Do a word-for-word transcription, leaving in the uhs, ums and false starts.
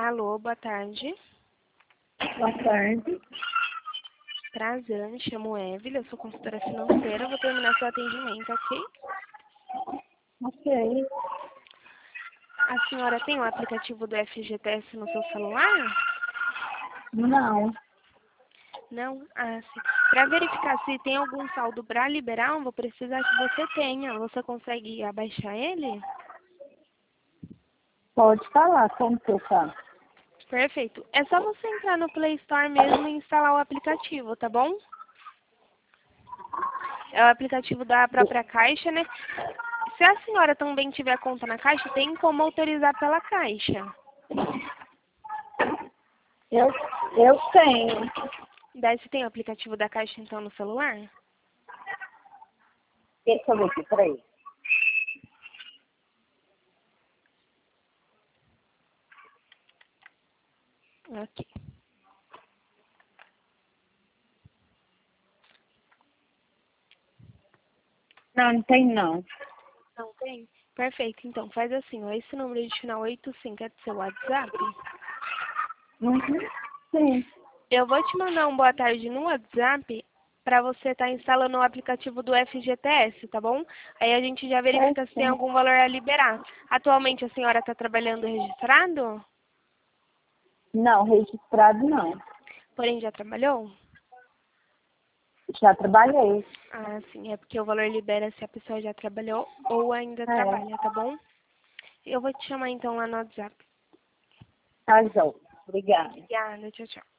Alô, boa tarde. Boa tarde. Prazer, me chamo Evelyn, eu sou consultora financeira, vou terminar seu atendimento, ok? Ok. A senhora tem o aplicativo do F G T S no seu celular? Não. Não? Ah, sim. Para verificar se tem algum saldo para liberar, eu vou precisar que você tenha. Você consegue abaixar ele? Pode falar como que eu faço. Perfeito. É só você entrar no Play Store mesmo e instalar o aplicativo, tá bom? É o aplicativo da própria Caixa, né? Se a senhora também tiver conta na Caixa, tem como autorizar pela Caixa. Eu, eu tenho. Daí você tem o aplicativo da Caixa então no celular? Deixa eu ver aqui, peraí. Ok. Não, não tem não. Não tem? Perfeito. Então faz assim, ó. Esse número de final oitenta e cinco é do seu WhatsApp? Uhum. Sim. Eu vou te mandar um boa tarde no WhatsApp para você estar instalando o aplicativo do F G T S, tá bom? Aí a gente já verifica se tem Certo. algum valor a liberar. Atualmente a senhora está trabalhando registrado? Não, registrado não. Porém já trabalhou? Já trabalhei. Ah, sim. É porque o valor libera se a pessoa já trabalhou ou ainda É. trabalha, tá bom? Eu vou te chamar então lá no WhatsApp. Tá, João. Obrigada. Obrigada. Tchau, tchau.